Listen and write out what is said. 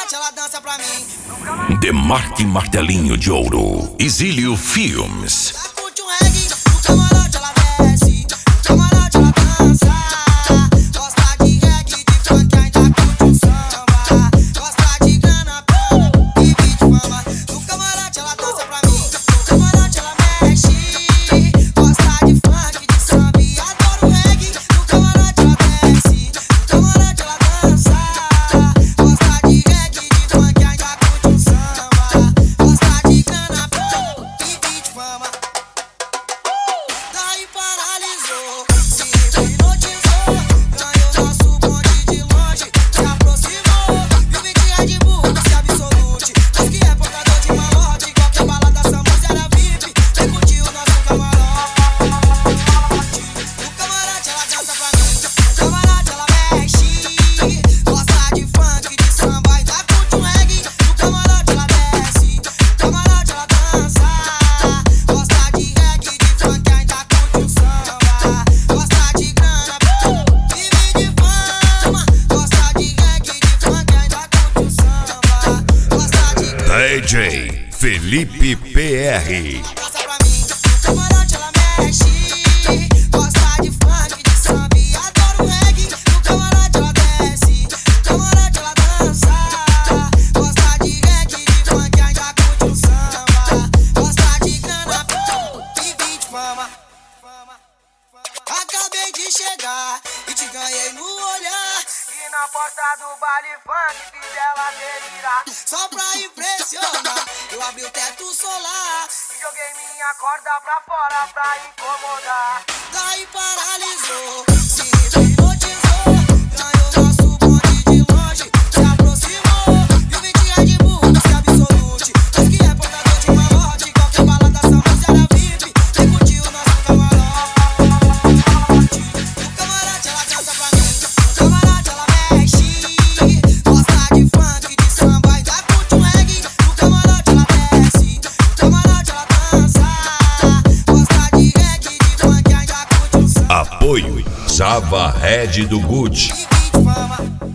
camarote ela dança pra mim. Demarque Martelinho de Ouro, Exílio Filmes. Curte um reggae, no camarote ela desce, no camarote ela dança. Gosta de reggae, de funk, ainda curte um samba. Gosta de grana, pena e de fama. No camarote ela dança pra mim, no camarote ela mexe. Gosta de funk, de samba e adora o reggae. No camarote ela desce, no camarote ela dança. Gosta de reggae, de funk, ainda curte um samba. Gosta de grana, pena e de fama. Daí paralisou, se hipnotizou, ganhou nosso bonde de longe, se aproximou, vive de Red Bull, doce absolute. Diz que é portador de malote, qualquer balada essa música era VIP, vem curtir o nosso camarote. No camarote ela dança pra mim, no camarote ela mexe. Gosta de funk, de samba, ainda curte um reggae. No camarote ela desce, no camarote ela dança. Gosta de reggae, de funk, ainda curte um samba. Gosta de grana, vive de fama. Gosta de reggae, de funk, ainda curte um samba. Gosta de grana. DJ Felipe PR. Dança pra mim, no camarote ela mexe. Gosta de funk, de samba e adora o reggae. No camarote ela desce, no camarote ela dança. Gosta de reggae, de funk, ainda curte um samba. Gosta de grana, vive de fama. Acabei de chegar e te ganhei no olhar. E na porta do baile funk fiz ela delirar. Só pra impressionar, eu abri o teto solar e joguei minha corda pra fora pra incomodar. Daí paralisou, se hipnotizou, ganhou nosso bonde de longe, se aproximou, vive de Red Bull, doce absolute. Diz que é portador de malote, qualquer balada essa música era VIP, vem curtir o nosso camarote. No camarote ela dança pra mim, no camarote ela mexe. Gosta de funk, de samba, ainda curte um reggae. No camarote ela desce, no camarote ela dança. Gosta de reggae, de funk, ainda curte um samba. Apoio Java Red do Gucci. Vive de fama.